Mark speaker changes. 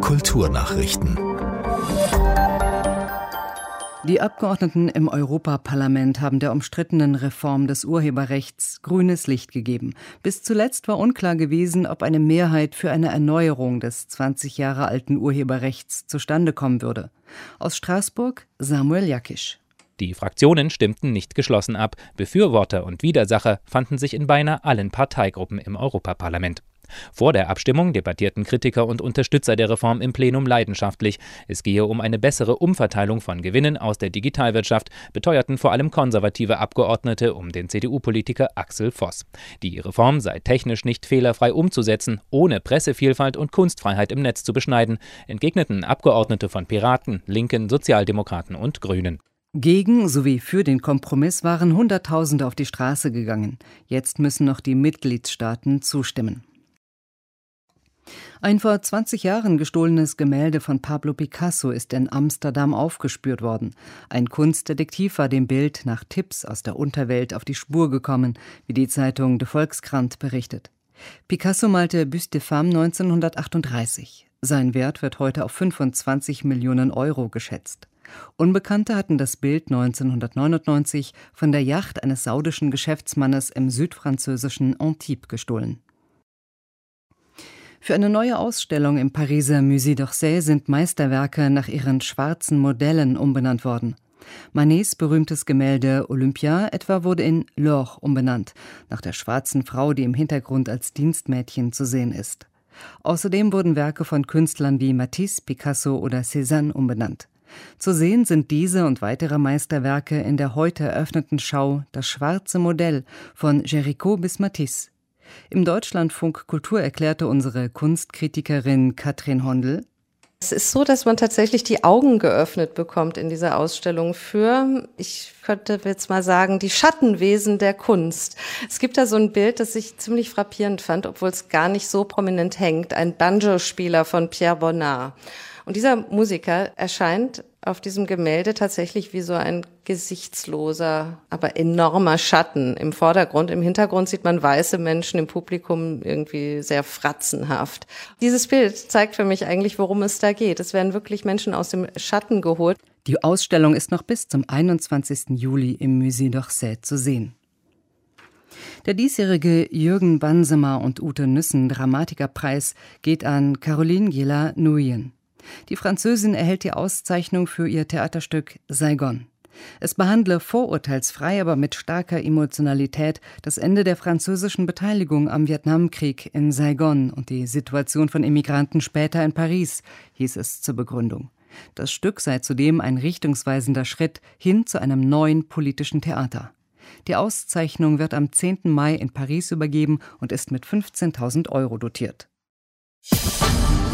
Speaker 1: Kulturnachrichten.
Speaker 2: Die Abgeordneten im Europaparlament haben der umstrittenen Reform des Urheberrechts grünes Licht gegeben. Bis zuletzt war unklar gewesen, ob eine Mehrheit für eine Erneuerung des 20 Jahre alten Urheberrechts zustande kommen würde. Aus Straßburg Samuel Jakisch.
Speaker 3: Die Fraktionen stimmten nicht geschlossen ab. Befürworter und Widersacher fanden sich in beinahe allen Parteigruppen im Europaparlament. Vor der Abstimmung debattierten Kritiker und Unterstützer der Reform im Plenum leidenschaftlich. Es gehe um eine bessere Umverteilung von Gewinnen aus der Digitalwirtschaft, beteuerten vor allem konservative Abgeordnete um den CDU-Politiker Axel Voss. Die Reform sei technisch nicht fehlerfrei umzusetzen, ohne Pressevielfalt und Kunstfreiheit im Netz zu beschneiden, entgegneten Abgeordnete von Piraten, Linken, Sozialdemokraten und Grünen.
Speaker 2: Gegen sowie für den Kompromiss waren Hunderttausende auf die Straße gegangen. Jetzt müssen noch die Mitgliedstaaten zustimmen. Ein vor 20 Jahren gestohlenes Gemälde von Pablo Picasso ist in Amsterdam aufgespürt worden. Ein Kunstdetektiv war dem Bild nach Tipps aus der Unterwelt auf die Spur gekommen, wie die Zeitung De Volkskrant berichtet. Picasso malte Buste de Femme 1938. Sein Wert wird heute auf 25 Millionen Euro geschätzt. Unbekannte hatten das Bild 1999 von der Yacht eines saudischen Geschäftsmannes im südfranzösischen Antibes gestohlen. Für eine neue Ausstellung im Pariser Musée d'Orsay sind Meisterwerke nach ihren schwarzen Modellen umbenannt worden. Manets berühmtes Gemälde Olympia etwa wurde in L'Or umbenannt, nach der schwarzen Frau, die im Hintergrund als Dienstmädchen zu sehen ist. Außerdem wurden Werke von Künstlern wie Matisse, Picasso oder Cézanne umbenannt. Zu sehen sind diese und weitere Meisterwerke in der heute eröffneten Schau Das schwarze Modell von Géricault bis Matisse. Im Deutschlandfunk Kultur erklärte unsere Kunstkritikerin Katrin Hondel:
Speaker 4: Es ist so, dass man tatsächlich die Augen geöffnet bekommt in dieser Ausstellung für, ich könnte jetzt mal sagen, die Schattenwesen der Kunst. Es gibt da so ein Bild, das ich ziemlich frappierend fand, obwohl es gar nicht so prominent hängt, ein Banjo-Spieler von Pierre Bonnard. Und dieser Musiker erscheint auf diesem Gemälde tatsächlich wie so ein gesichtsloser, aber enormer Schatten im Vordergrund. Im Hintergrund sieht man weiße Menschen, im Publikum irgendwie sehr fratzenhaft. Dieses Bild zeigt für mich eigentlich, worum es da geht. Es werden wirklich Menschen aus dem Schatten geholt.
Speaker 2: Die Ausstellung ist noch bis zum 21. Juli im Musée d'Orsay zu sehen. Der diesjährige Jürgen Bansemer und Ute Nüssen Dramatikerpreis geht an Caroline Guélat-Nuyen. Die Französin erhält die Auszeichnung für ihr Theaterstück Saigon. Es behandle vorurteilsfrei, aber mit starker Emotionalität das Ende der französischen Beteiligung am Vietnamkrieg in Saigon und die Situation von Immigranten später in Paris, hieß es zur Begründung. Das Stück sei zudem ein richtungsweisender Schritt hin zu einem neuen politischen Theater. Die Auszeichnung wird am 10. Mai in Paris übergeben und ist mit 15.000 € dotiert.